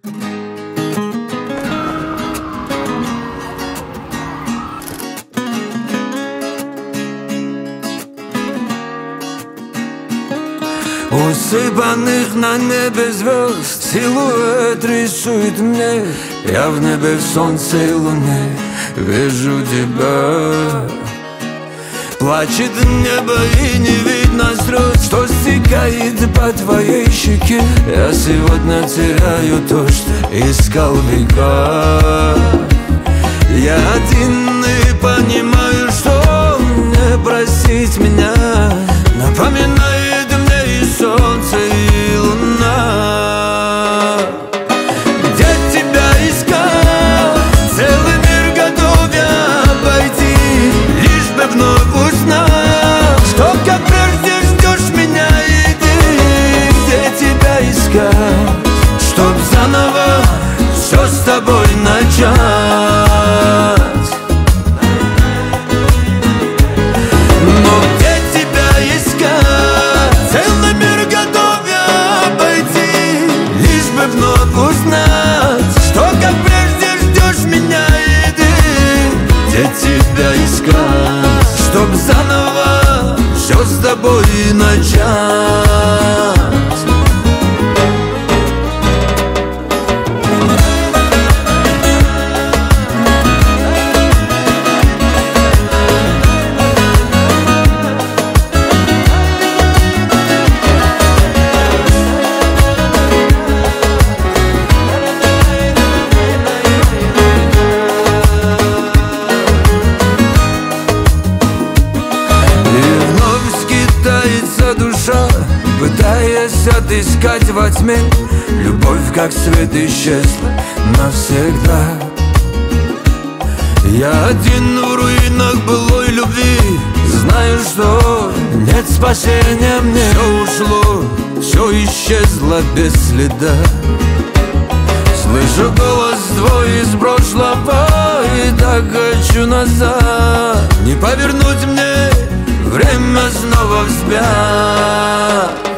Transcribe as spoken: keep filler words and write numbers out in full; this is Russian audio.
Усыпанных на небе звезд силуэт рисует мне. Я в небе в солнце и луне вижу тебя. Плачет небо и не видно слез, что стекает по твоей щеке. Я сегодня теряю то, что искал века. Я один и понимаю, что не простить меня напоминает мне и солнце, и луна. Где тебя искал, целый мир готов я обойти, лишь бы вновь узнать, что как прежде ждешь меня, и ты. Где тебя искать, чтоб заново все с тобой начать. Но где тебя искать, целый мир готов я обойти, лишь бы вновь узнать, что как прежде ждешь меня, и ты. Где тебя искать, чтоб заново все с тобой начать. Душа, пытаясь отыскать во тьме, любовь как свет исчезла навсегда. Я один в руинах былой любви, знаю, что нет спасения мне. Все ушло, все исчезло без следа. Слышу голос твой из прошлого и так хочу назад. Не повернуть мне время снова вспять.